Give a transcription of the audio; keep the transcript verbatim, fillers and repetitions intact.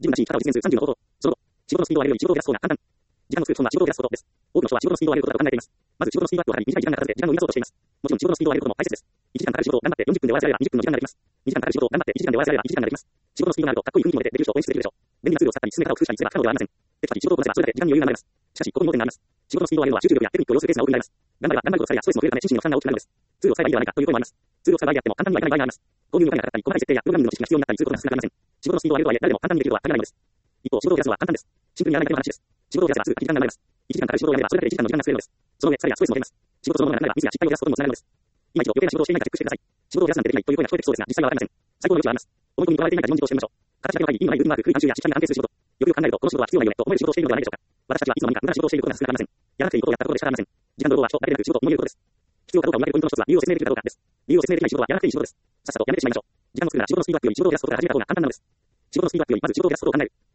自分らしい生き方を実現するさんじゅうの方法。その後、仕事のスピードを上げるより仕事を減らす方が簡単。時間の作る基本は仕事を減らすことです。多くの人は仕事のスピードを上げることだと考えています。まず仕事のスピードアップを図り、短い時間がかからずで時間の生み出そうとしています。もちろん仕事のスピードを上げることも大切です。いちじかんかかる仕事を頑張ってよんじゅっぷんで終わらせられればにじゅっぷんの時間ができます。にじかんかかる仕事を頑張っていちじかんで終わらせられればいちじかんができます。仕事のスピードがあるとかっこいい雰囲気も出てできる人を演出できるでしょう。便利なツールを使ったり進め方を工夫したりすれば不可能ではありません。テキパキ仕事をこなせばそれだけ時間に余裕が生まれます。しかし、ここに盲点があります。仕事のスピードを上げるのは集中力やテクニックを要するケースが多く見られます。頑張れば頑張るほど疲れやストレスも増えるため心身の負担が大きくなるのです。ツールを使えばいいではないかという声もあります。ツールを使う場合であっても簡単にはいかない場合があります。購入にお金がかかったり、細かい設定やプログラミングの知識が必要になったりすることが少なくありません。仕事のスピードを上げるとはいえ誰でも簡単にできるとは限らないのです。一方、仕事を減らすのは簡単です。シンプルにやらないだけの話です。仕事を減らせばすぐ時間が生まれます。いちじかんかかる仕事をやればそれだけでいちじかんの時間が作れるのです。その上、疲れやストレスも出ます。仕事そのものがなければミスや失敗を減らすことにもつながるのです。今一度余計な仕事をしていないかチェックしてください。仕事を減らすなんてできないという声が聞こえてきそうですが、実際はわかりません。最高の余地はあります。思い込みにとらわれていないか自問自答してみましょう。形だけの会議、意味のないルーティンワーク、空間中や時間に関係する仕事。よくよく考えると、この仕事は必要なよねと思える仕事をしているのではないでしょうか。私たちはいつの間にか無駄な仕事をしていることが少なくありません。やらなくていいことをやったことでしかありません。時間の労働は人だけでなく仕事を思い得ることです。必要かどうかを見分けるポイントの一つは理由を説明できるかどうかです。理由を説明できない仕事はやらなくていい仕事です。さっさとやめてしまいましょう。時間を作るなら仕事のスピードアップより仕事を減らすことが初めてだ方が簡単なのです。仕事のスピードアップよりまず仕事を減らすことを考える。